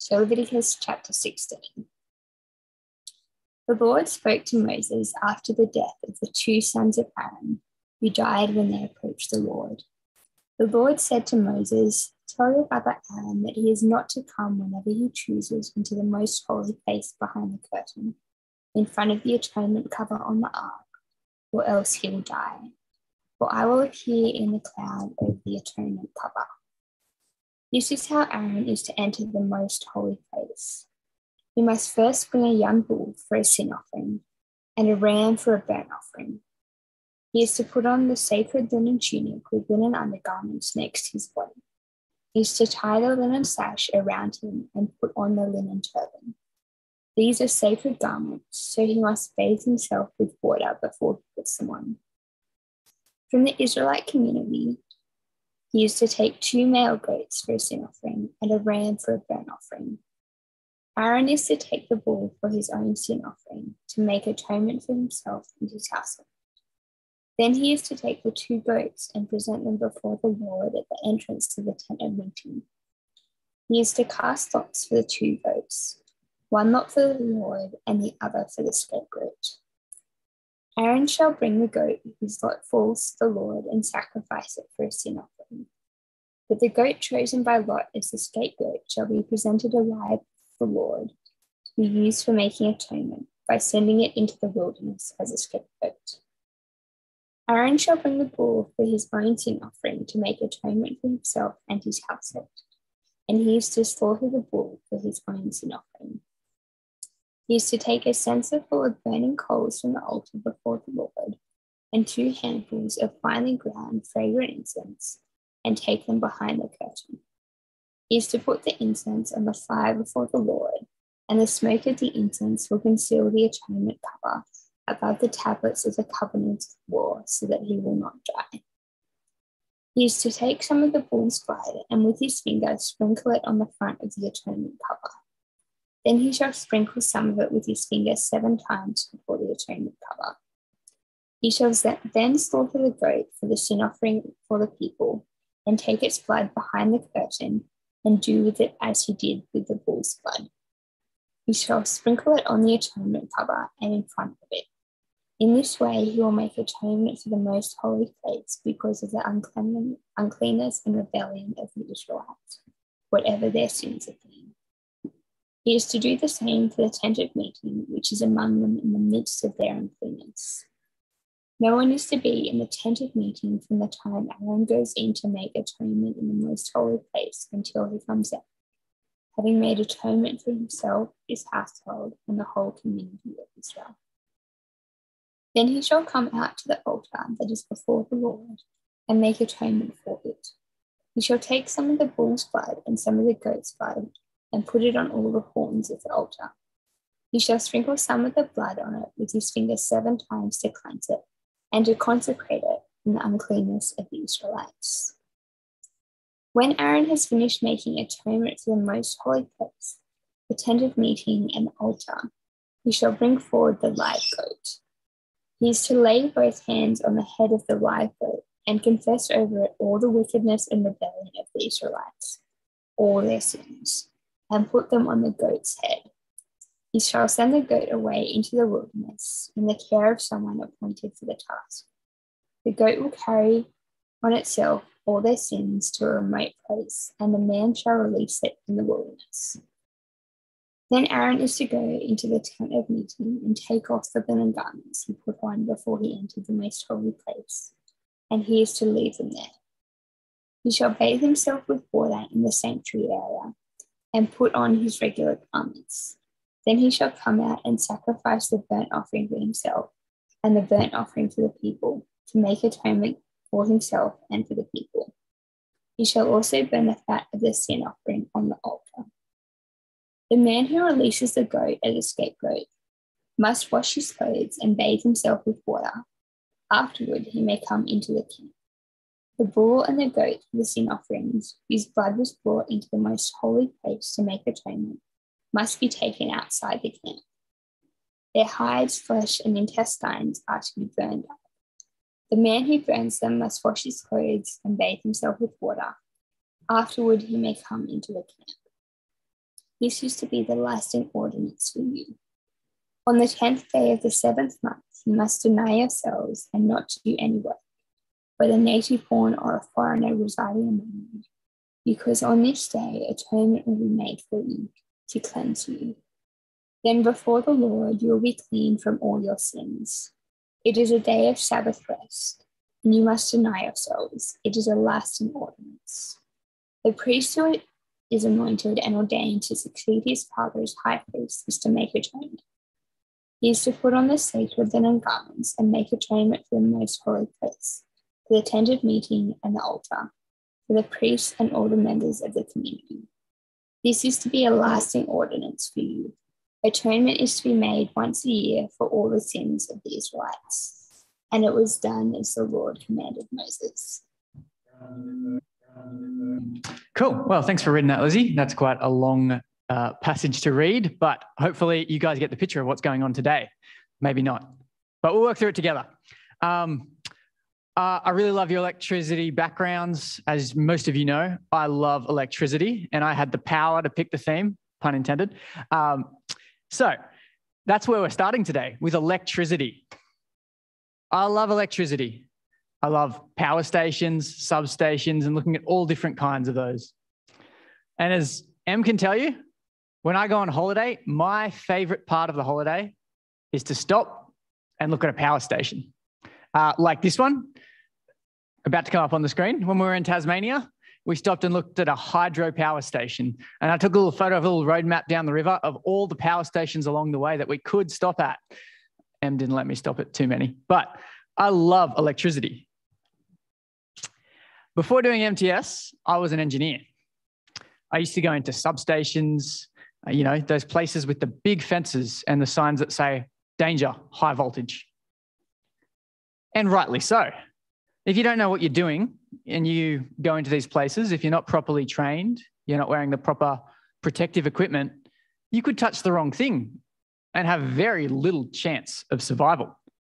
So Leviticus chapter 16. The Lord spoke to Moses after the death of the two sons of Aaron, who died when they approached the Lord. The Lord said to Moses, "Tell your brother Aaron that he is not to come whenever he chooses into the most holy place behind the curtain, in front of the atonement cover on the ark, or else he will die. For I will appear in the cloud over the atonement cover." This is how Aaron is to enter the most holy place. He must first bring a young bull for a sin offering and a ram for a burnt offering. He is to put on the sacred linen tunic with linen undergarments next to his body. He is to tie the linen sash around him and put on the linen turban. These are sacred garments, so he must bathe himself with water before he puts them on. From the Israelite community, he is to take 2 male goats for a sin offering and a ram for a burnt offering. Aaron is to take the bull for his own sin offering to make atonement for himself and his household. Then he is to take the 2 goats and present them before the Lord at the entrance to the tent of meeting. He is to cast lots for the 2 goats, one lot for the Lord and the other for the scapegoat. Aaron shall bring the goat whose lot falls to the Lord and sacrifice it for a sin offering. But the goat chosen by lot as the scapegoat shall be presented alive to the Lord to be used for making atonement by sending it into the wilderness as a scapegoat. Aaron shall bring the bull for his own sin offering to make atonement for himself and his household, and he is to slaughter the bull for his own sin offering. He is to take a censer full of burning coals from the altar before the Lord, and 2 handfuls of finely ground fragrant incense, and take them behind the curtain. He is to put the incense on the fire before the Lord, and the smoke of the incense will conceal the atonement cover above the tablets of the covenant war, so that he will not die. He is to take some of the bull's blood, and with his finger sprinkle it on the front of the atonement cover. Then he shall sprinkle some of it with his finger 7 times before the atonement cover. He shall then slaughter the goat for the sin offering for the people, and take its blood behind the curtain, and do with it as he did with the bull's blood. He shall sprinkle it on the atonement cover and in front of it. In this way he will make atonement for the most holy place because of the uncleanness and rebellion of the Israelites, whatever their sins have been. He is to do the same for the tent of meeting, which is among them in the midst of their uncleanness. No one is to be in the tent of meeting from the time Aaron goes in to make atonement in the most holy place until he comes out, having made atonement for himself, his household, and the whole community of Israel. Then he shall come out to the altar that is before the Lord and make atonement for it. He shall take some of the bull's blood and some of the goat's blood and put it on all the horns of the altar. He shall sprinkle some of the blood on it with his finger 7 times to cleanse it and to consecrate it from the uncleanness of the Israelites. When Aaron has finished making atonement for the most holy place, the tent of meeting and the altar, he shall bring forward the live goat. He is to lay both hands on the head of the live goat and confess over it all the wickedness and rebellion of the Israelites, all their sins, and put them on the goat's head. He shall send the goat away into the wilderness in the care of someone appointed for the task. The goat will carry on itself all their sins to a remote place, and the man shall release it in the wilderness. Then Aaron is to go into the tent of meeting and take off the linen garments he put on before he entered the most holy place, and he is to leave them there. He shall bathe himself with water in the sanctuary area and put on his regular garments. Then he shall come out and sacrifice the burnt offering for himself and the burnt offering for the people to make atonement for himself and for the people. He shall also burn the fat of the sin offering on the altar. The man who releases the goat as a scapegoat must wash his clothes and bathe himself with water. Afterward, he may come into the camp. The bull and the goat for the sin offerings, whose blood was brought into the most holy place to make atonement, must be taken outside the camp. Their hides, flesh, and intestines are to be burned up. The man who burns them must wash his clothes and bathe himself with water. Afterward, he may come into the camp. This is to be the lasting ordinance for you. On the 10th day of the 7th month, you must deny yourselves and not to do any work, whether native born or a foreigner residing among you, because on this day atonement will be made for you to cleanse you. Then before the Lord you will be clean from all your sins. It is a day of Sabbath rest, and you must deny yourselves. It is a lasting ordinance. The priest who is anointed and ordained to succeed his father as high priest is to make atonement. He is to put on the sacred linen garments and make atonement for the most holy place, for the tent of meeting and the altar, for the priests and all the members of the community. This is to be a lasting ordinance for you. Atonement is to be made once a year for all the sins of the Israelites. And it was done as the Lord commanded Moses. Cool. Well, thanks for reading that, Lizzie. That's quite a long passage to read, but hopefully you guys get the picture of what's going on today. Maybe not, but we'll work through it together. I really love your electricity backgrounds. As most of you know, I love electricity, and I had the power to pick the theme, pun intended. So that's where we're starting today, with electricity. I love electricity. I love power stations, substations, and looking at all different kinds of those. And as Em can tell you, when I go on holiday, my favorite part of the holiday is to stop and look at a power station. Like this one, about to come up on the screen. When we were in Tasmania, we stopped and looked at a hydro power station. And I took a little photo of a little road map down the river of all the power stations along the way that we could stop at. Em didn't let me stop at too many, but I love electricity. Before doing MTS, I was an engineer. I used to go into substations, those places with the big fences and the signs that say, danger, high voltage. And rightly so. If you don't know what you're doing and you go into these places, if you're not properly trained, you're not wearing the proper protective equipment, you could touch the wrong thing and have very little chance of survival.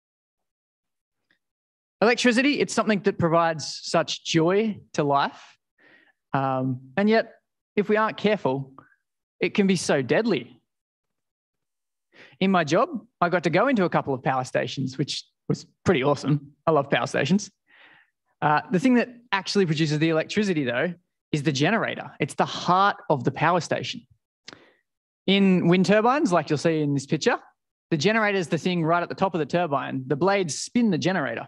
Electricity, it's something that provides such joy to life. And yet, if we aren't careful, it can be so deadly. In my job, I got to go into a couple of power stations, which was pretty awesome. I love power stations. The thing that actually produces the electricity, though, is the generator. It's the heart of the power station. In wind turbines, like you'll see in this picture, the generator is the thing right at the top of the turbine. The blades spin the generator.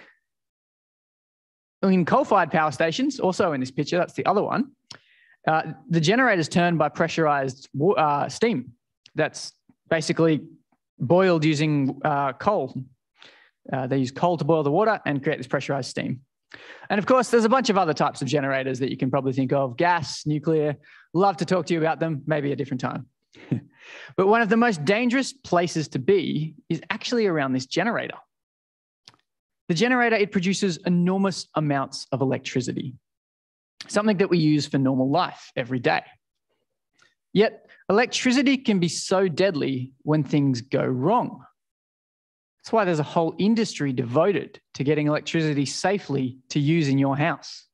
In coal-fired power stations, also in this picture, that's the other one, the generator is turned by pressurized steam. That's basically boiled using coal. They use coal to boil the water and create this pressurized steam. And of course, there's a bunch of other types of generators that you can probably think of. Gas, nuclear, love to talk to you about them, maybe a different time. But one of the most dangerous places to be is actually around this generator. The generator, it produces enormous amounts of electricity, something that we use for normal life every day. Yet, electricity can be so deadly when things go wrong. That's why there's a whole industry devoted to getting electricity safely to use in your house.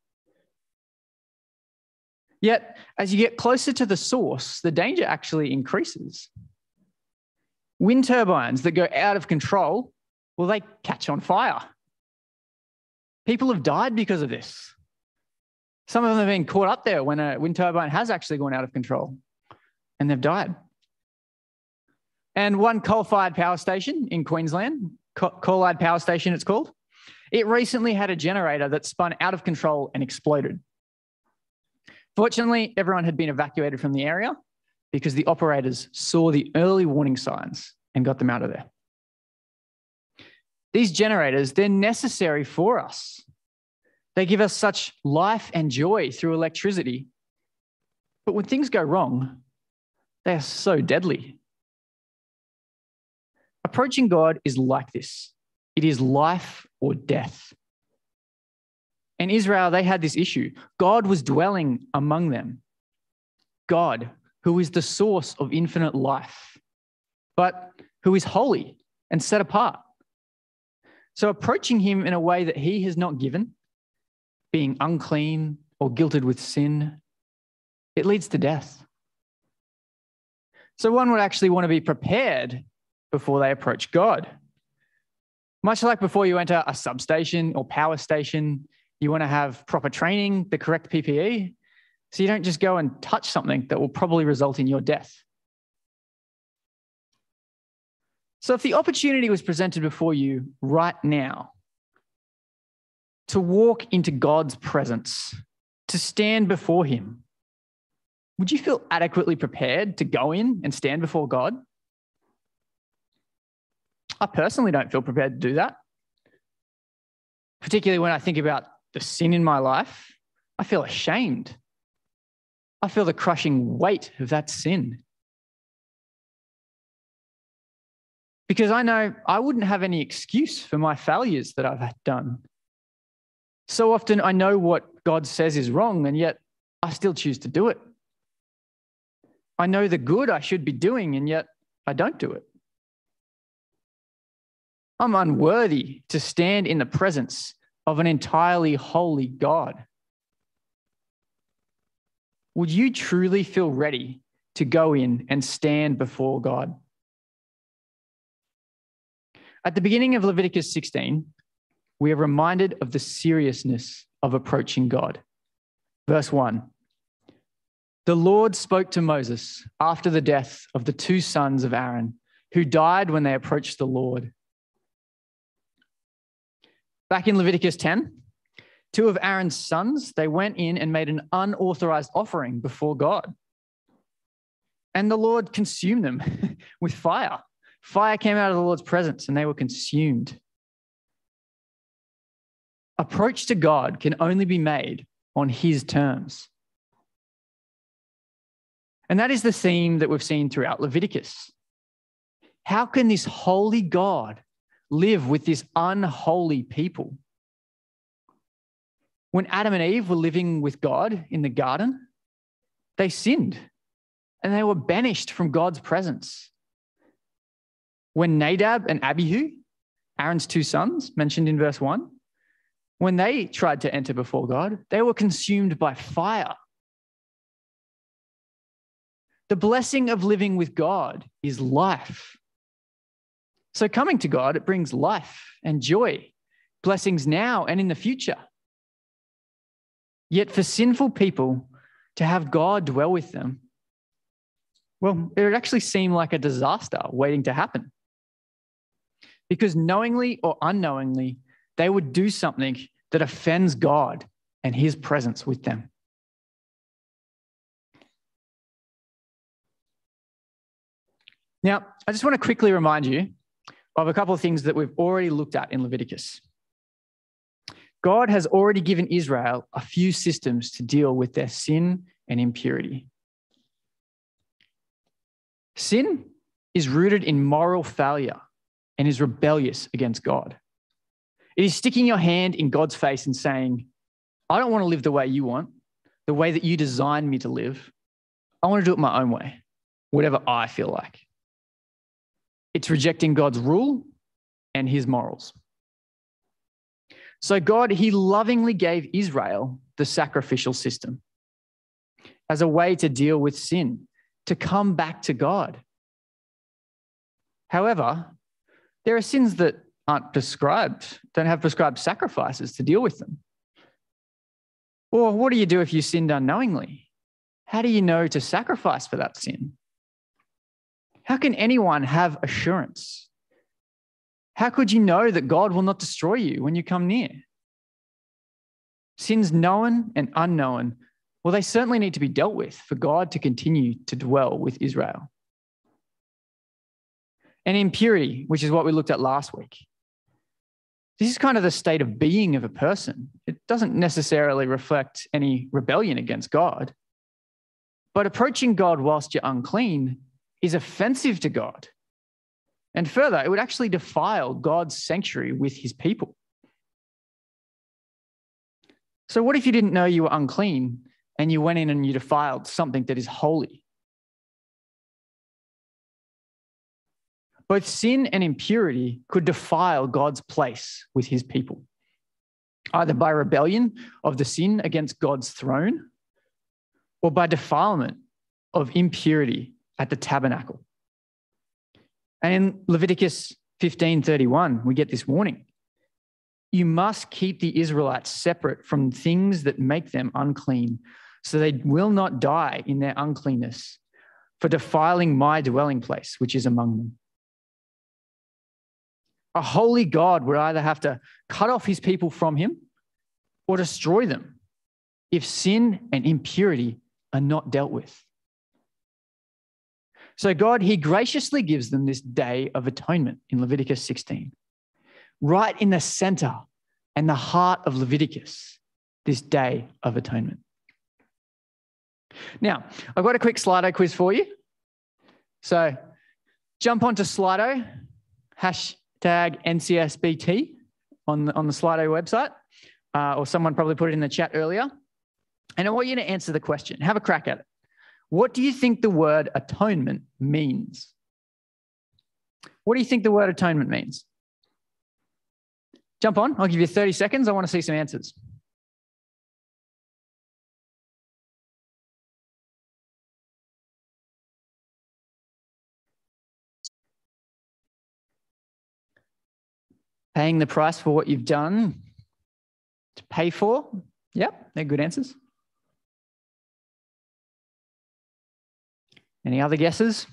Yet, as you get closer to the source, the danger actually increases. Wind turbines that go out of control, well, they catch on fire. People have died because of this. Some of them have been caught up there when a wind turbine has actually gone out of control and they've died. And one coal-fired power station in Queensland, Coolide Power Station it's called, it recently had a generator that spun out of control and exploded. Fortunately, everyone had been evacuated from the area because the operators saw the early warning signs and got them out of there. These generators, they're necessary for us. They give us such life and joy through electricity. But when things go wrong, they are so deadly. Approaching God is like this. It is life or death. In Israel, they had this issue. God was dwelling among them. God, who is the source of infinite life, but who is holy and set apart. So approaching him in a way that he has not given, being unclean or guilted with sin, it leads to death. So one would actually want to be prepared before they approach God. Much like before you enter a substation or power station, you want to have proper training, the correct PPE, so you don't just go and touch something that will probably result in your death. So if the opportunity was presented before you right now to walk into God's presence, to stand before him, would you feel adequately prepared to go in and stand before God? I personally don't feel prepared to do that. Particularly when I think about the sin in my life, I feel ashamed. I feel the crushing weight of that sin. Because I know I wouldn't have any excuse for my failures that I've done. So often I know what God says is wrong, and yet I still choose to do it. I know the good I should be doing, and yet I don't do it. I'm unworthy to stand in the presence of an entirely holy God. Would you truly feel ready to go in and stand before God? At the beginning of Leviticus 16, we are reminded of the seriousness of approaching God. Verse 1. The Lord spoke to Moses after the death of the two sons of Aaron, who died when they approached the Lord. Back in Leviticus 10, two of Aaron's sons, they went in and made an unauthorized offering before God. And the Lord consumed them with fire. Fire came out of the Lord's presence and they were consumed. Approach to God can only be made on his terms. And that is the theme that we've seen throughout Leviticus. How can this holy God live with this unholy people? When Adam and Eve were living with God in the garden, they sinned and they were banished from God's presence. When Nadab and Abihu, Aaron's two sons, mentioned in verse 1, when they tried to enter before God, they were consumed by fire. The blessing of living with God is life. So coming to God, it brings life and joy, blessings now and in the future. Yet for sinful people to have God dwell with them, well, it would actually seem like a disaster waiting to happen. Because knowingly or unknowingly, they would do something that offends God and his presence with them. Now, I just want to quickly remind you of a couple of things that we've already looked at in Leviticus. God has already given Israel a few systems to deal with their sin and impurity. Sin is rooted in moral failure and is rebellious against God. It is sticking your hand in God's face and saying, I don't want to live the way you want, the way that you designed me to live. I want to do it my own way, whatever I feel like. It's rejecting God's rule and his morals. So God, he lovingly gave Israel the sacrificial system as a way to deal with sin, to come back to God. However, there are sins that aren't prescribed, don't have prescribed sacrifices to deal with them. Or what do you do if you sinned unknowingly? How do you know to sacrifice for that sin? How can anyone have assurance? How could you know that God will not destroy you when you come near? Sins known and unknown, well, they certainly need to be dealt with for God to continue to dwell with Israel. And impurity, which is what we looked at last week. This is kind of the state of being of a person. It doesn't necessarily reflect any rebellion against God. But approaching God whilst you're unclean is offensive to God. And further, it would actually defile God's sanctuary with his people. So what if you didn't know you were unclean and you went in and you defiled something that is holy? Both sin and impurity could defile God's place with his people, either by rebellion of the sin against God's throne or by defilement of impurity at the tabernacle. And in Leviticus 15:31, we get this warning. You must keep the Israelites separate from things that make them unclean, so they will not die in their uncleanness for defiling my dwelling place, which is among them. A holy God would either have to cut off his people from him or destroy them if sin and impurity are not dealt with. So God, he graciously gives them this day of atonement in Leviticus 16, right in the center and the heart of Leviticus, this day of atonement. Now, I've got a quick Slido quiz for you. So jump onto Slido, hashtag NCSBT on the Slido website, or someone probably put it in the chat earlier. And I want you to answer the question. Have a crack at it. What do you think the word atonement means? What do you think the word atonement means? Jump on. I'll give you 30 seconds. I want to see some answers. Paying the price for what you've done to pay for. Yep, they're good answers. Any other guesses?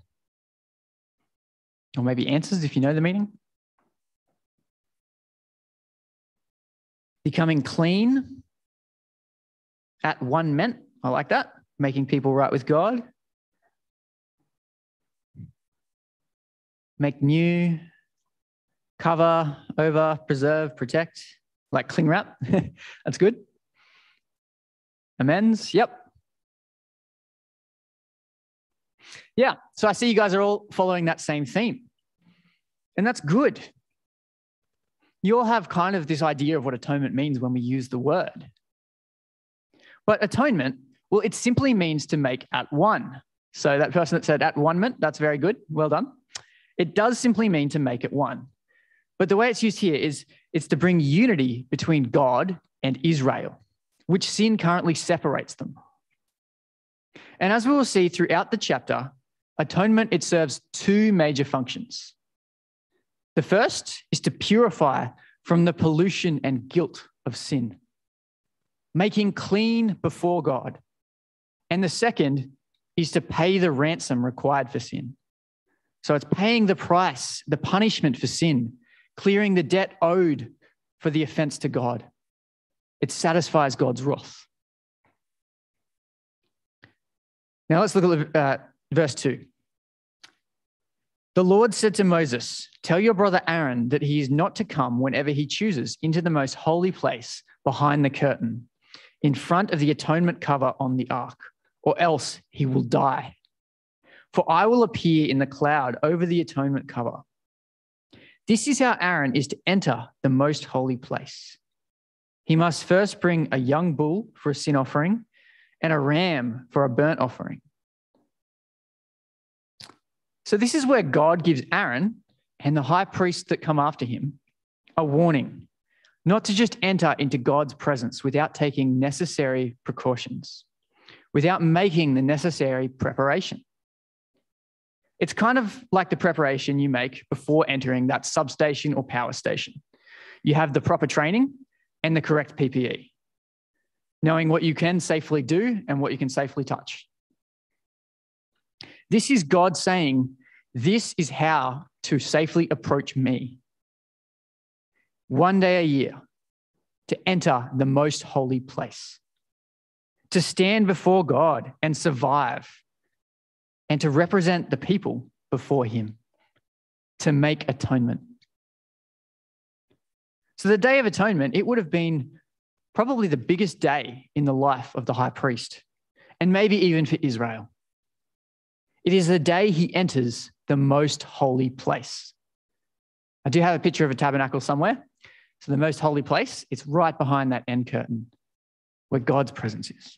Or maybe answers if you know the meaning? Becoming clean at one meant. I like that. Making people right with God. Make new. Cover, over, preserve, protect, like cling wrap. That's good. Amends, yep. Yeah, so I see you guys are all following that same theme. And that's good. You all have kind of this idea of what atonement means when we use the word. But atonement, well, it simply means to make at one. So that person that said at one meant, that's very good. Well done. It does simply mean to make it one. But the way it's used here is it's to bring unity between God and Israel, which sin currently separates them. And as we will see throughout the chapter, atonement, it serves two major functions. The first is to purify from the pollution and guilt of sin, making clean before God. And the second is to pay the ransom required for sin. So it's paying the price, the punishment for sin, clearing the debt owed for the offense to God. It satisfies God's wrath. Now let's look at verse 2. The Lord said to Moses, tell your brother Aaron that he is not to come whenever he chooses into the most holy place behind the curtain, in front of the atonement cover on the ark, or else he will die. For I will appear in the cloud over the atonement cover. This is how Aaron is to enter the most holy place. He must first bring a young bull for a sin offering and a ram for a burnt offering. So this is where God gives Aaron and the high priests that come after him a warning, not to just enter into God's presence without taking necessary precautions, without making the necessary preparation. It's kind of like the preparation you make before entering that substation or power station. You have the proper training and the correct PPE, knowing what you can safely do and what you can safely touch. This is God saying, this is how to safely approach me. One day a year, to enter the most holy place, to stand before God and survive, and to represent the people before him, to make atonement. So the Day of Atonement, it would have been probably the biggest day in the life of the high priest, and maybe even for Israel. It is the day he enters the most holy place. I do have a picture of a tabernacle somewhere. So the most holy place, it's right behind that end curtain where God's presence is.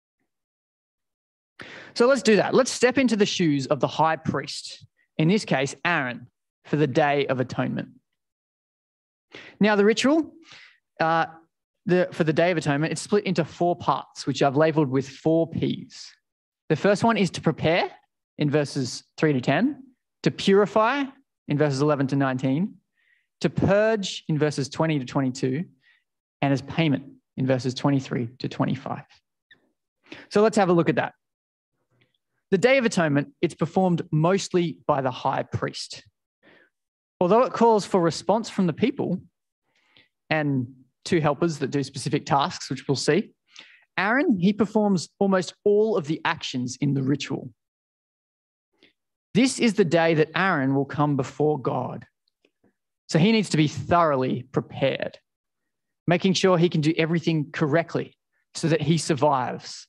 So let's do that. Let's step into the shoes of the high priest, in this case, Aaron, for the Day of Atonement. Now, the ritual for the Day of Atonement, it's split into 4 parts, which I've labeled with 4 Ps. The first one is to prepare, in verses 3 to 10, to purify in verses 11 to 19, to purge in verses 20 to 22, and as payment in verses 23 to 25. So let's have a look at that. The Day of Atonement, it's performed mostly by the high priest. Although it calls for response from the people and two helpers that do specific tasks, which we'll see, Aaron, he performs almost all of the actions in the ritual. This is the day that Aaron will come before God. So he needs to be thoroughly prepared, making sure he can do everything correctly so that he survives.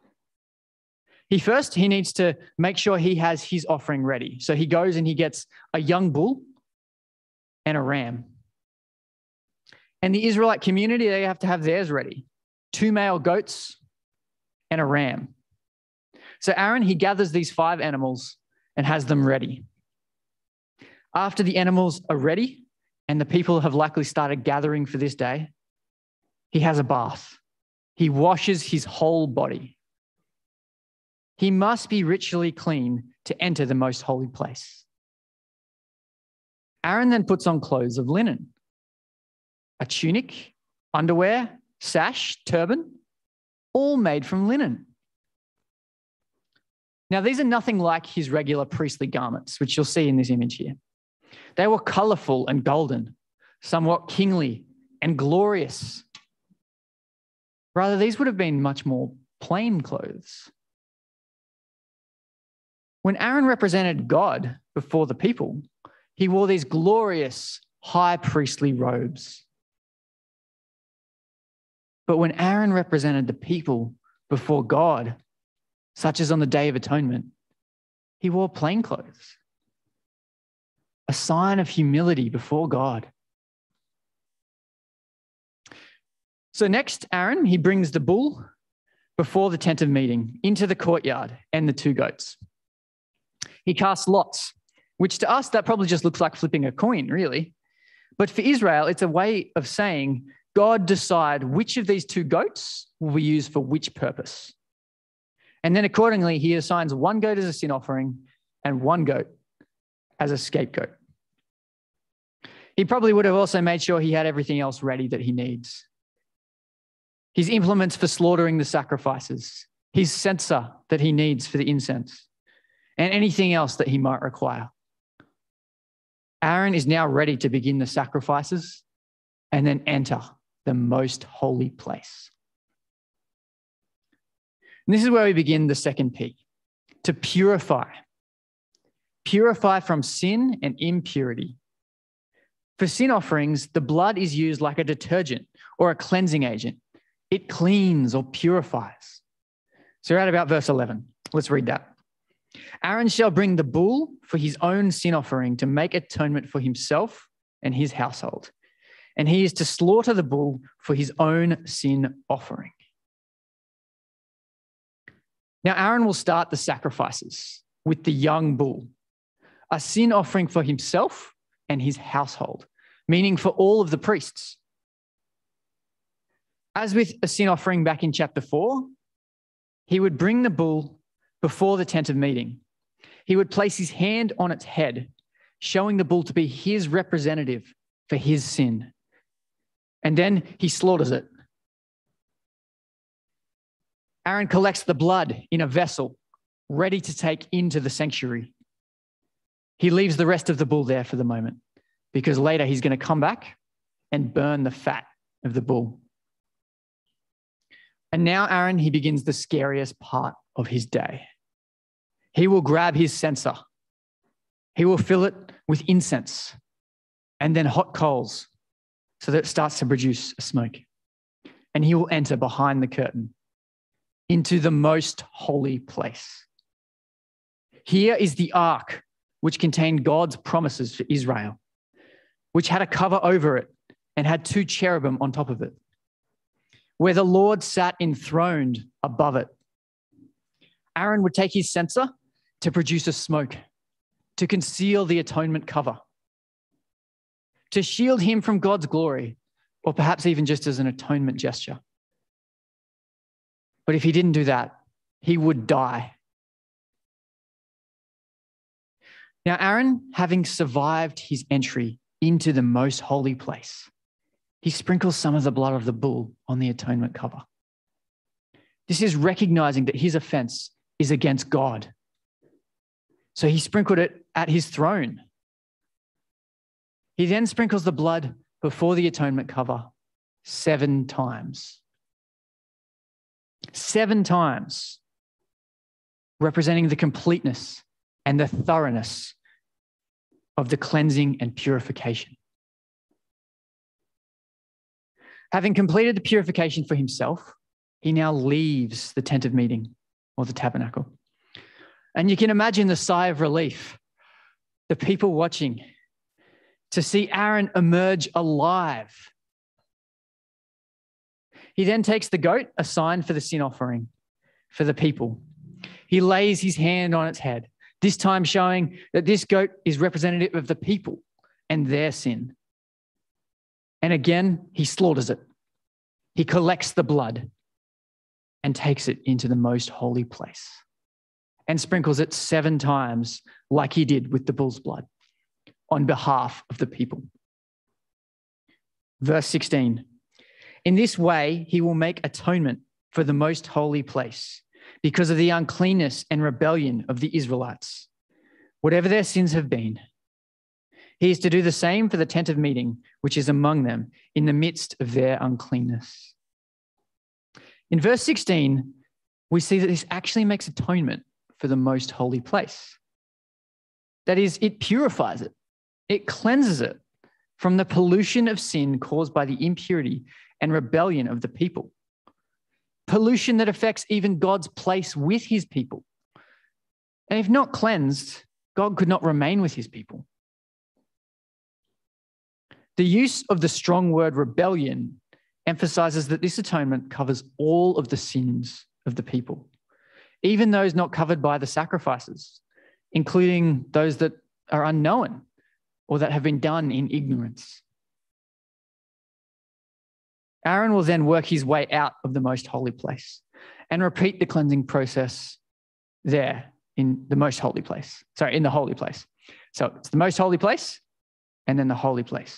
He needs to make sure he has his offering ready. So he goes and he gets a young bull and a ram. And the Israelite community, they have to have theirs ready. 2 male goats and a ram. So Aaron, he gathers these 5 animals and has them ready. After the animals are ready and the people have likely started gathering for this day, he has a bath. He washes his whole body. He must be ritually clean to enter the most holy place. Aaron then puts on clothes of linen, a tunic, underwear, sash, turban, all made from linen. Now, these are nothing like his regular priestly garments, which you'll see in this image here. They were colorful and golden, somewhat kingly and glorious. Rather, these would have been much more plain clothes. When Aaron represented God before the people, he wore these glorious high priestly robes. But when Aaron represented the people before God, such as on the Day of Atonement, he wore plain clothes, a sign of humility before God. So next, Aaron, he brings the bull before the tent of meeting into the courtyard and the 2 goats. He casts lots, which to us, that probably just looks like flipping a coin, really. But for Israel, it's a way of saying, God decide which of these 2 goats will be used for which purpose. And then accordingly, he assigns 1 goat as a sin offering and 1 goat as a scapegoat. He probably would have also made sure he had everything else ready that he needs. His implements for slaughtering the sacrifices, his censer that he needs for the incense, and anything else that he might require. Aaron is now ready to begin the sacrifices and then enter the most holy place. And this is where we begin the second P, to purify. Purify from sin and impurity. For sin offerings, the blood is used like a detergent or a cleansing agent. It cleans or purifies. So we're at about verse 11. Let's read that. Aaron shall bring the bull for his own sin offering to make atonement for himself and his household. And he is to slaughter the bull for his own sin offering. Now, Aaron will start the sacrifices with the young bull, a sin offering for himself and his household, meaning for all of the priests. As with a sin offering back in chapter 4, he would bring the bull before the tent of meeting. He would place his hand on its head, showing the bull to be his representative for his sin. And then he slaughters it. Aaron collects the blood in a vessel, ready to take into the sanctuary. He leaves the rest of the bull there for the moment, because later he's going to come back and burn the fat of the bull. And now Aaron, he begins the scariest part of his day. He will grab his censer. He will fill it with incense and then hot coals so that it starts to produce a smoke. And he will enter behind the curtain into the most holy place. Here is the ark, which contained God's promises for Israel, which had a cover over it and had 2 cherubim on top of it, where the Lord sat enthroned above it. Aaron would take his censer to produce a smoke, to conceal the atonement cover, to shield him from God's glory, or perhaps even just as an atonement gesture. But if he didn't do that, he would die. Now, Aaron, having survived his entry into the most holy place, he sprinkles some of the blood of the bull on the atonement cover. This is recognizing that his offense is against God. So he sprinkled it at his throne. He then sprinkles the blood before the atonement cover 7 times. 7 times, representing the completeness and the thoroughness of the cleansing and purification. Having completed the purification for himself, he now leaves the tent of meeting or the tabernacle. And you can imagine the sigh of relief, the people watching, to see Aaron emerge alive. He then takes the goat, a sign for the sin offering for the people. He lays his hand on its head, this time showing that this goat is representative of the people and their sin. And again, he slaughters it. He collects the blood and takes it into the most holy place and sprinkles it 7 times like he did with the bull's blood on behalf of the people. Verse 16, in this way, he will make atonement for the most holy place because of the uncleanness and rebellion of the Israelites, whatever their sins have been. He is to do the same for the tent of meeting, which is among them in the midst of their uncleanness. In verse 16, we see that this actually makes atonement for the most holy place. That is, it purifies it. It cleanses it from the pollution of sin caused by the impurity and rebellion of the people. Pollution that affects even God's place with his people. And if not cleansed, God could not remain with his people. The use of the strong word rebellion emphasizes that this atonement covers all of the sins of the people, even those not covered by the sacrifices, including those that are unknown or that have been done in ignorance. Aaron will then work his way out of the most holy place and repeat the cleansing process there in the most holy place. Sorry, in the holy place. So it's the most holy place and then the holy place.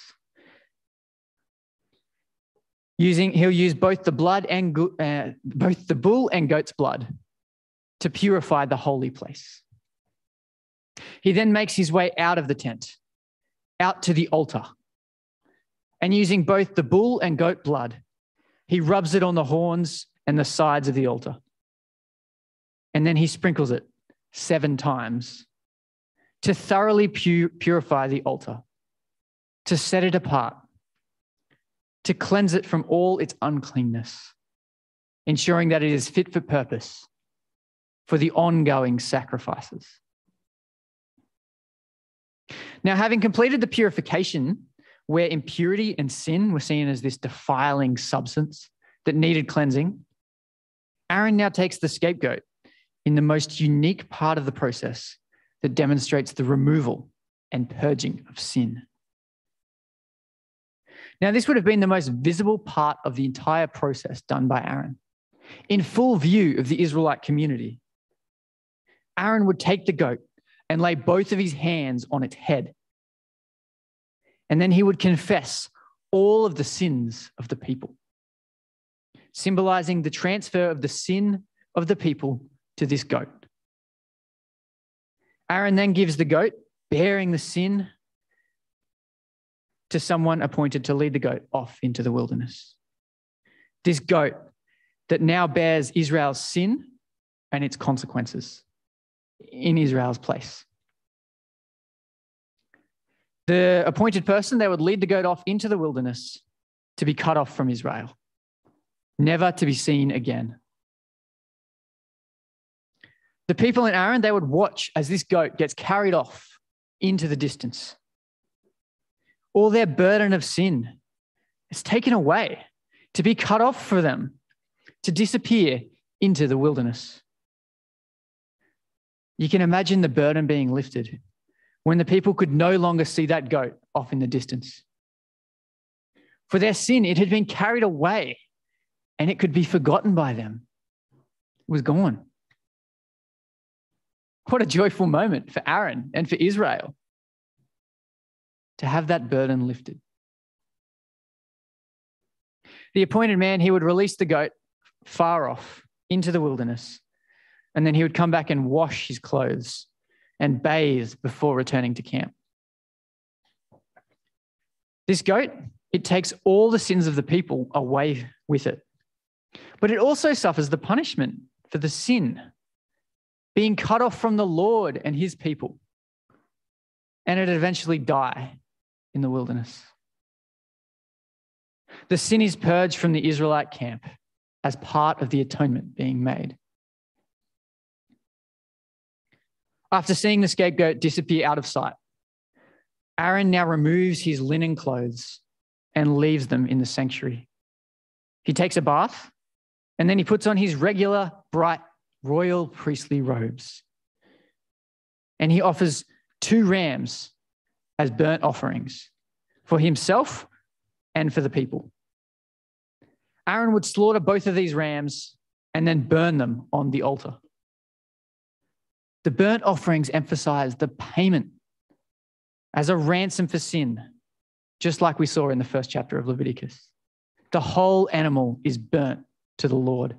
He'll use both the blood and both the bull and goat's blood to purify the holy place. He then makes his way out of the tent, out to the altar. And using both the bull and goat blood, he rubs it on the horns and the sides of the altar. And then he sprinkles it 7 times to thoroughly purify the altar, to set it apart, to cleanse it from all its uncleanness, ensuring that it is fit for purpose for the ongoing sacrifices. Now, having completed the purification, where impurity and sin were seen as this defiling substance that needed cleansing, Aaron now takes the scapegoat in the most unique part of the process that demonstrates the removal and purging of sin. Now, this would have been the most visible part of the entire process done by Aaron. In full view of the Israelite community, Aaron would take the goat and lay both of his hands on its head. And then he would confess all of the sins of the people, symbolizing the transfer of the sin of the people to this goat. Aaron then gives the goat, bearing the sin, to someone appointed to lead the goat off into the wilderness. This goat that now bears Israel's sin and its consequences in Israel's place. The appointed person, they would lead the goat off into the wilderness to be cut off from Israel, never to be seen again. The people in Aaron, they would watch as this goat gets carried off into the distance. All their burden of sin is taken away, to be cut off for them, to disappear into the wilderness. You can imagine the burden being lifted when the people could no longer see that goat off in the distance. For their sin, it had been carried away and it could be forgotten by them. It was gone. What a joyful moment for Aaron and for Israel to have that burden lifted. The appointed man, he would release the goat far off into the wilderness, and then he would come back and wash his clothes and bathe before returning to camp. This goat, it takes all the sins of the people away with it, but it also suffers the punishment for the sin, being cut off from the Lord and his people, and it eventually die in the wilderness. The sin is purged from the Israelite camp as part of the atonement being made. After seeing the scapegoat disappear out of sight, Aaron now removes his linen clothes and leaves them in the sanctuary. He takes a bath, and then he puts on his regular, bright, royal priestly robes. And he offers 2 rams as burnt offerings for himself and for the people. Aaron would slaughter both of these rams and then burn them on the altar. The burnt offerings emphasize the payment as a ransom for sin, just like we saw in the first chapter of Leviticus. The whole animal is burnt to the Lord.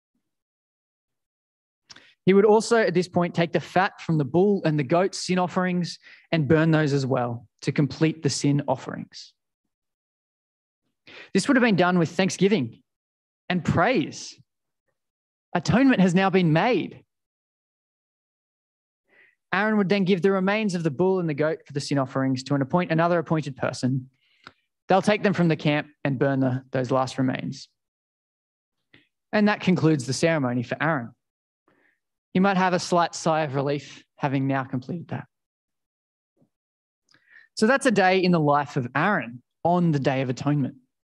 He would also, at this point, take the fat from the bull and the goat sin offerings and burn those as well to complete the sin offerings. This would have been done with thanksgiving and praise. Atonement has now been made. Aaron would then give the remains of the bull and the goat for the sin offerings to another appointed person. They'll take them from the camp and burn those last remains. And that concludes the ceremony for Aaron. You might have a slight sigh of relief having now completed that. So that's a day in the life of Aaron on the Day of Atonement.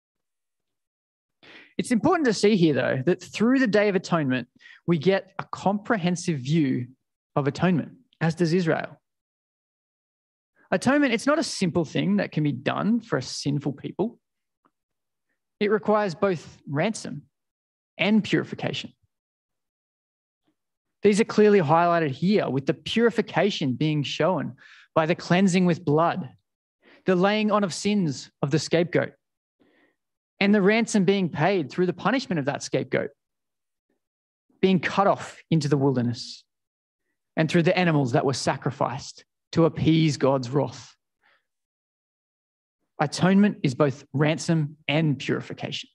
It's important to see here, though, that through the Day of Atonement, we get a comprehensive view of atonement, as does Israel. Atonement, it's not a simple thing that can be done for a sinful people. It requires both ransom and purification. These are clearly highlighted here with the purification being shown by the cleansing with blood, the laying on of sins of the scapegoat, and the ransom being paid through the punishment of that scapegoat, being cut off into the wilderness, and through the animals that were sacrificed to appease God's wrath. Atonement is both ransom and purification.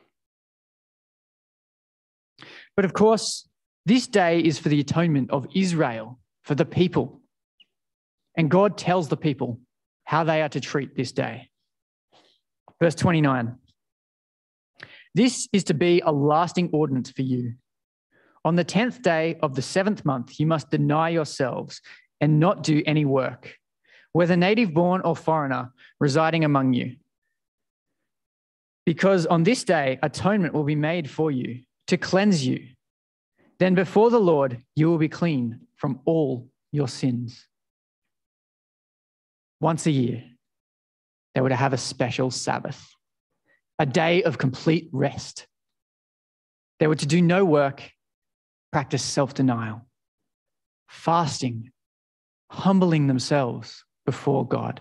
But of course, this day is for the atonement of Israel, for the people. And God tells the people how they are to treat this day. Verse 29. This is to be a lasting ordinance for you. On the 10th day of the 7th month, you must deny yourselves and not do any work, whether native born or foreigner residing among you. Because on this day, atonement will be made for you to cleanse you. Then before the Lord, you will be clean from all your sins. Once a year, they were to have a special Sabbath, a day of complete rest. They were to do no work, practice self-denial, fasting, humbling themselves before God.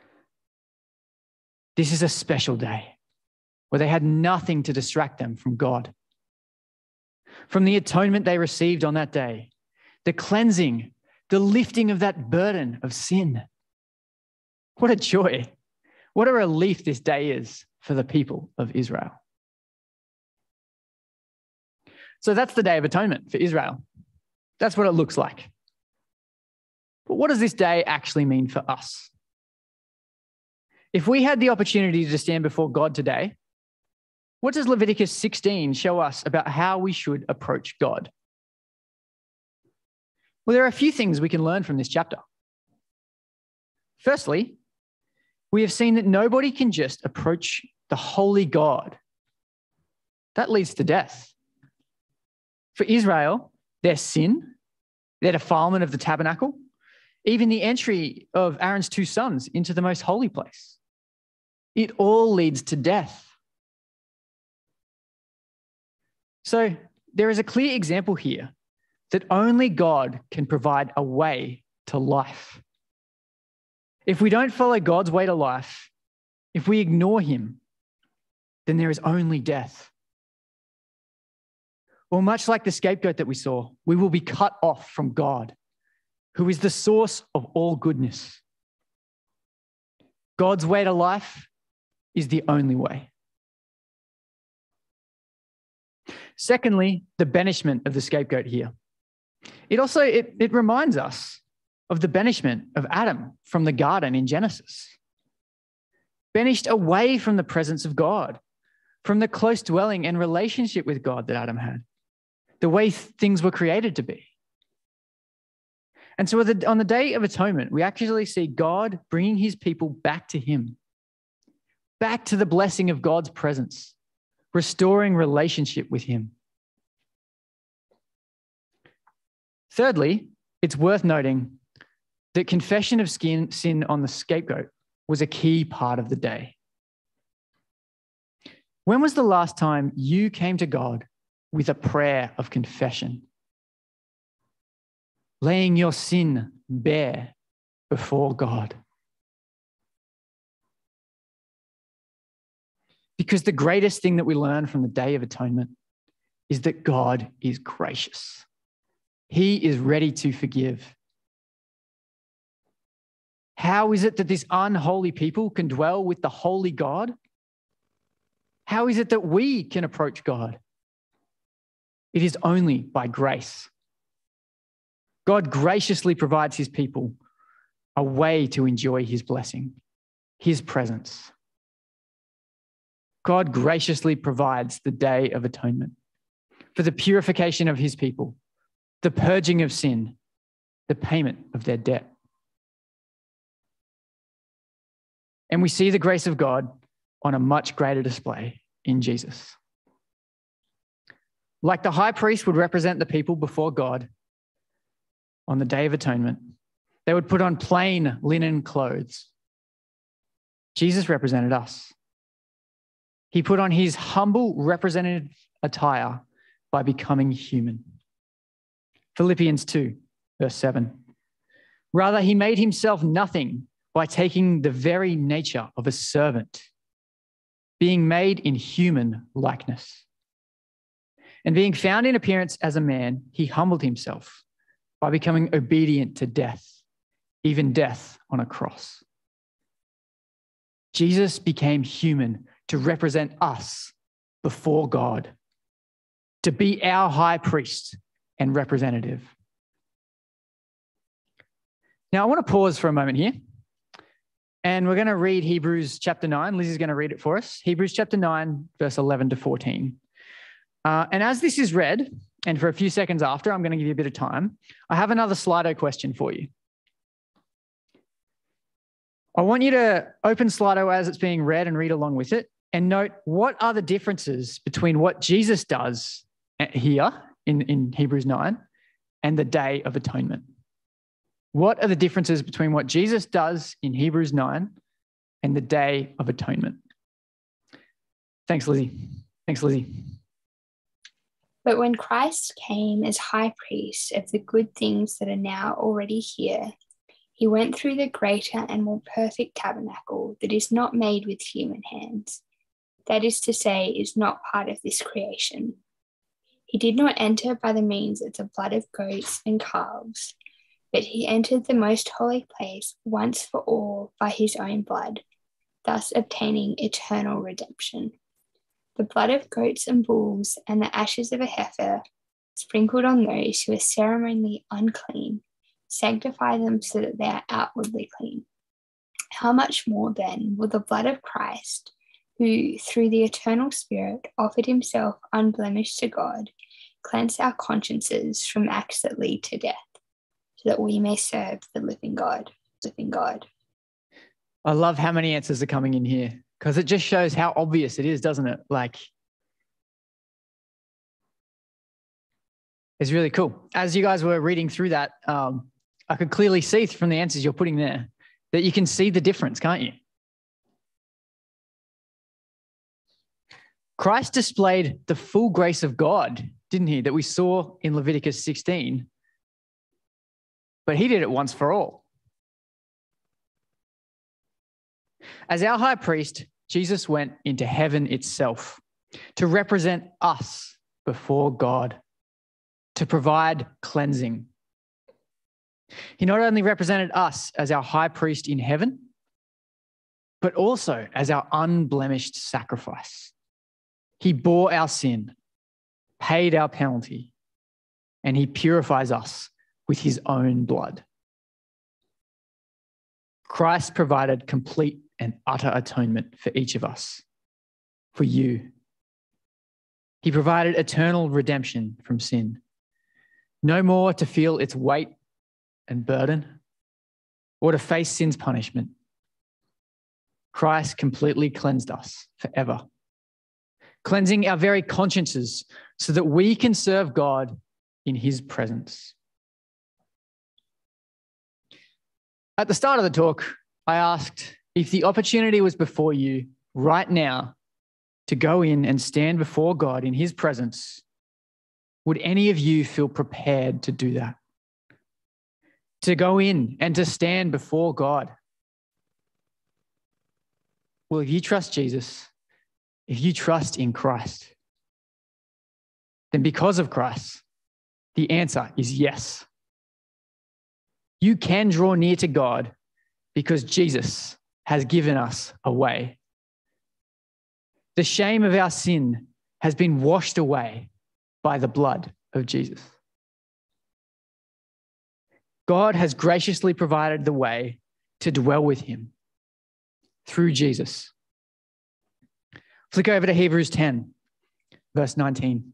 This is a special day where they had nothing to distract them from God. From the atonement they received on that day, the cleansing, the lifting of that burden of sin. What a joy. What a relief this day is for the people of Israel. So that's the Day of Atonement for Israel. That's what it looks like. But what does this day actually mean for us? If we had the opportunity to stand before God today, what does Leviticus 16 show us about how we should approach God? Well, there are a few things we can learn from this chapter. Firstly, we have seen that nobody can just approach the holy God. That leads to death. For Israel, their sin, their defilement of the tabernacle, even the entry of Aaron's 2 sons into the most holy place, it all leads to death. So there is a clear example here that only God can provide a way to life. If we don't follow God's way to life, if we ignore him, then there is only death. Or much like the scapegoat that we saw, we will be cut off from God, who is the source of all goodness. God's way to life is the only way. Secondly, the banishment of the scapegoat here. It reminds us of the banishment of Adam from the garden in Genesis. Banished away from the presence of God, from the close dwelling and relationship with God that Adam had, the way things were created to be. And so on the Day of Atonement, we actually see God bringing his people back to him, back to the blessing of God's presence, restoring relationship with him. Thirdly, it's worth noting that confession of sin on the scapegoat was a key part of the day. When was the last time you came to God with a prayer of confession? Laying your sin bare before God. Because the greatest thing that we learn from the Day of Atonement is that God is gracious. He is ready to forgive. How is it that this unholy people can dwell with the holy God? How is it that we can approach God? It is only by grace. God graciously provides his people a way to enjoy his blessing, his presence. God graciously provides the Day of Atonement for the purification of his people, the purging of sin, the payment of their debt. And we see the grace of God on a much greater display in Jesus. Like the high priest would represent the people before God on the Day of Atonement, they would put on plain linen clothes. Jesus represented us. He put on his humble representative attire by becoming human. Philippians 2, verse 7. Rather, he made himself nothing by taking the very nature of a servant, being made in human likeness. And being found in appearance as a man, he humbled himself by becoming obedient to death, even death on a cross. Jesus became human to represent us before God, to be our high priest and representative. Now, I want to pause for a moment here, and we're going to read Hebrews chapter 9. Lizzie's going to read it for us. Hebrews chapter 9, verse 11 to 14. And as this is read, and for a few seconds after, I'm going to give you a bit of time, I have another Slido question for you. I want you to open Slido as it's being read and read along with it, and note what are the differences between what Jesus does here in Hebrews 9 and the Day of Atonement. What are the differences between what Jesus does in Hebrews 9 and the Day of Atonement? Thanks, Lizzie. Thanks, Lizzie. But when Christ came as high priest of the good things that are now already here, he went through the greater and more perfect tabernacle that is not made with human hands, that is to say, is not part of this creation. He did not enter by the means of the blood of goats and calves, but he entered the most holy place once for all by his own blood, thus obtaining eternal redemption. The blood of goats and bulls and the ashes of a heifer, sprinkled on those who are ceremonially unclean, sanctify them so that they are outwardly clean. How much more then will the blood of Christ, who through the eternal Spirit offered himself unblemished to God, cleanse our consciences from acts that lead to death, so that we may serve the living God. I love how many answers are coming in here, because it just shows how obvious it is, doesn't it? Like, it's really cool. As you guys were reading through that, I could clearly see from the answers you're putting there that you can see the difference, can't you? Christ displayed the full grace of God didn't he, that we saw in Leviticus 16, but he did it once for all. As our high priest, Jesus went into heaven itself to represent us before God, to provide cleansing. He not only represented us as our high priest in heaven, but also as our unblemished sacrifice. He bore our sin, paid our penalty, and he purifies us with his own blood. Christ provided complete and utter atonement for each of us, for you. He provided eternal redemption from sin. No more to feel its weight and burden or to face sin's punishment. Christ completely cleansed us forever, cleansing our very consciences so that we can serve God in his presence. At the start of the talk, I asked if the opportunity was before you right now to go in and stand before God in his presence, would any of you feel prepared to do that? To go in and to stand before God? Well, if you trust Jesus, if you trust in Christ, then because of Christ, the answer is yes. You can draw near to God because Jesus has given us a way. The shame of our sin has been washed away by the blood of Jesus. God has graciously provided the way to dwell with him through Jesus. Flick over to Hebrews 10, verse 19.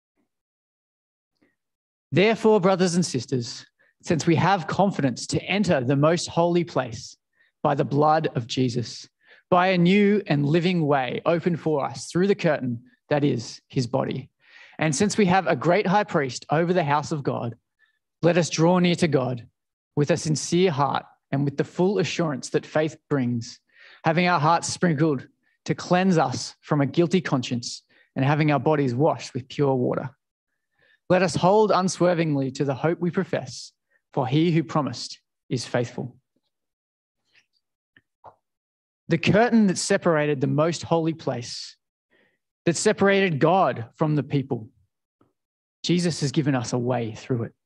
Therefore, brothers and sisters, since we have confidence to enter the most holy place by the blood of Jesus, by a new and living way opened for us through the curtain that is his body. And since we have a great high priest over the house of God, let us draw near to God with a sincere heart and with the full assurance that faith brings, having our hearts sprinkled to cleanse us from a guilty conscience and having our bodies washed with pure water. Let us hold unswervingly to the hope we profess, for he who promised is faithful. The curtain that separated the most holy place, that separated God from the people, Jesus has given us a way through it.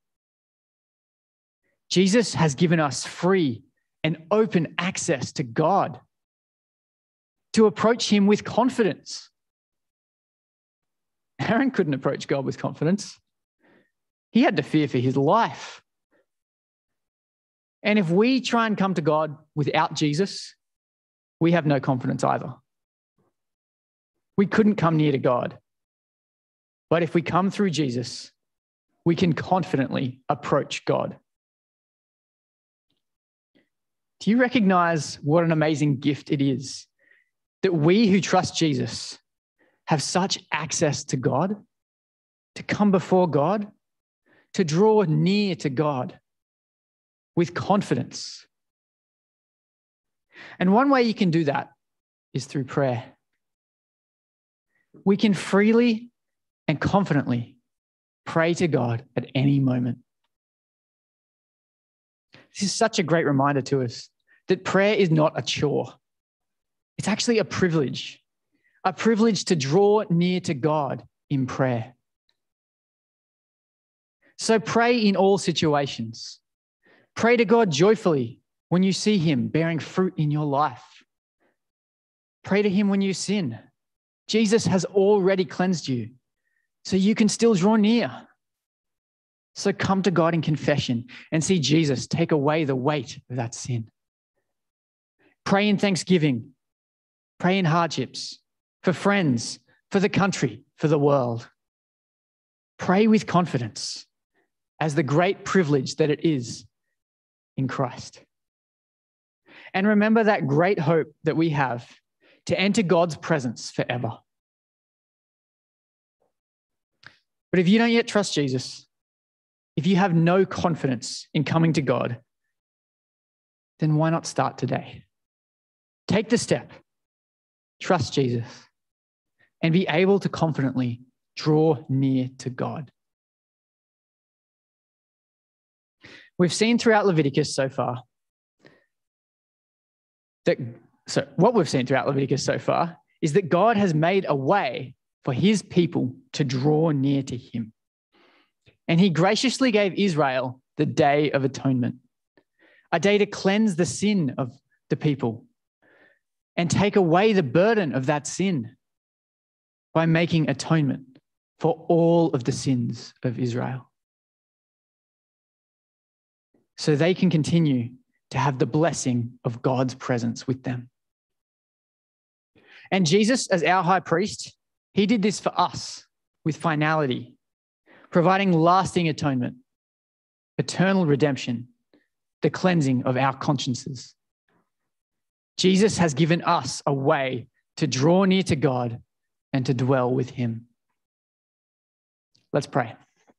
Jesus has given us free and open access to God, to approach him with confidence. Aaron couldn't approach God with confidence. He had to fear for his life. And if we try and come to God without Jesus, we have no confidence either. We couldn't come near to God. But if we come through Jesus, we can confidently approach God. Do you recognize what an amazing gift it is that we who trust Jesus have such access to God, to come before God, to draw near to God with confidence? And one way you can do that is through prayer. We can freely and confidently pray to God at any moment. This is such a great reminder to us that prayer is not a chore. It's actually a privilege to draw near to God in prayer. So pray in all situations. Pray to God joyfully when you see him bearing fruit in your life. Pray to him when you sin. Jesus has already cleansed you, so you can still draw near. So come to God in confession and see Jesus take away the weight of that sin. Pray in thanksgiving. Pray in hardships, for friends, for the country, for the world. Pray with confidence as the great privilege that it is in Christ. And remember that great hope that we have to enter God's presence forever. But if you don't yet trust Jesus, if you have no confidence in coming to God, then why not start today? Take the step, trust Jesus, and be able to confidently draw near to God. We've seen throughout Leviticus so far what we've seen throughout Leviticus so far is that God has made a way for his people to draw near to him. And he graciously gave Israel the Day of Atonement, a day to cleanse the sin of the people and take away the burden of that sin by making atonement for all of the sins of Israel, so they can continue to have the blessing of God's presence with them. And Jesus, as our high priest, he did this for us with finality, providing lasting atonement, eternal redemption, the cleansing of our consciences. Jesus has given us a way to draw near to God and to dwell with him. Let's pray.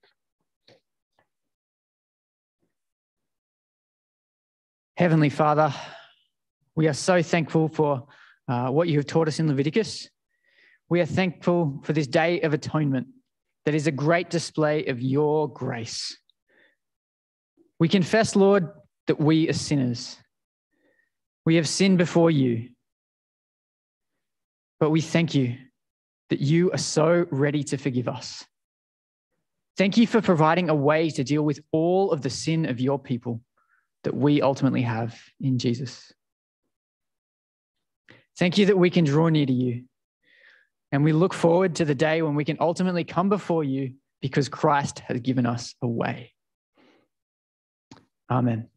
Heavenly Father, we are so thankful for what you have taught us in Leviticus. We are thankful for this Day of Atonement that is a great display of your grace. We confess, Lord, that we are sinners. We have sinned before you, but we thank you that you are so ready to forgive us. Thank you for providing a way to deal with all of the sin of your people that we ultimately have in Jesus. Thank you that we can draw near to you, and we look forward to the day when we can ultimately come before you because Christ has given us a way. Amen.